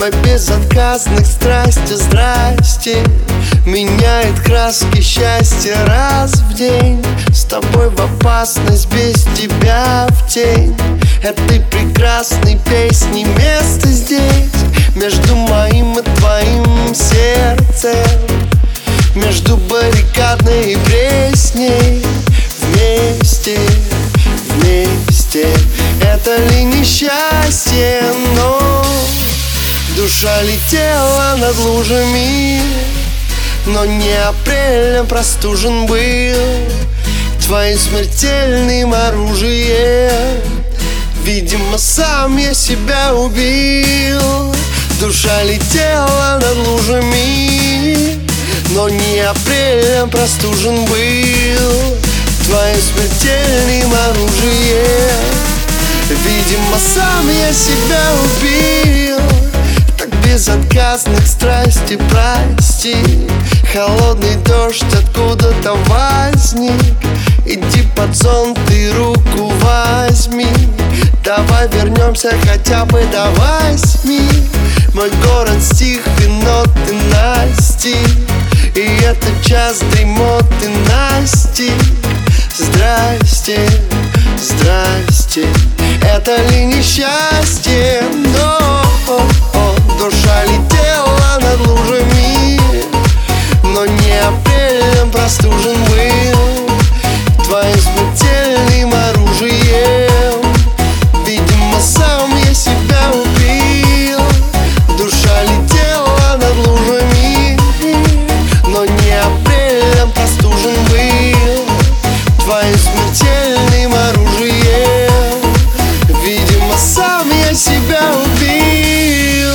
Мои безотказных страсти, здрасте, меняет краски счастья раз в день. С тобой в опасность, без тебя в тень этой прекрасной песни место здесь. Между моим и твоим сердцем, между баррикадной и пресней. Вместе, вместе, это ли несчастье? Но душа летела над лужами, но не апрелем простужен был твоим смертельным оружием. Видимо, сам я себя убил. Душа летела над лужами, но не апрелем простужен был твоим смертельным оружием. Видимо, сам я себя убил. Так безотказных страсти, прости. Холодный дождь откуда-то возник. Иди под зонт и руку возьми. Давай вернемся хотя бы до 8. Мой город стих и ноты настиг, и это час дремоты настиг. Здрасте, здрасте, это ли несчастье? Но душа летела над лужами, но не апрелем простужен был твоим смертельным оружием. Видимо, сам я себя убил. Душа летела над лужами, но не апрелем простужен был твоим смертельным оружием. Видимо, сам я себя убил.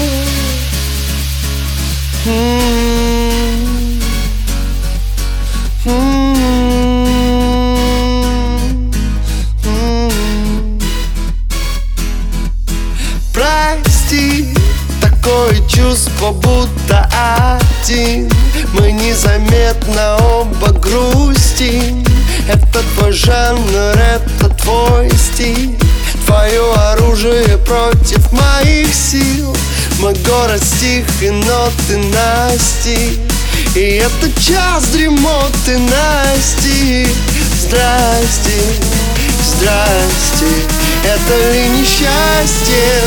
Прости, такое чувство, будто один. Мы незаметно оба грустим. Это твой жанр, это твой стиль. Твое оружие против моих сил. Мой город стих и ноты настиг, и это час дремоты настиг. Здрасте, здрасте, это ли несчастье?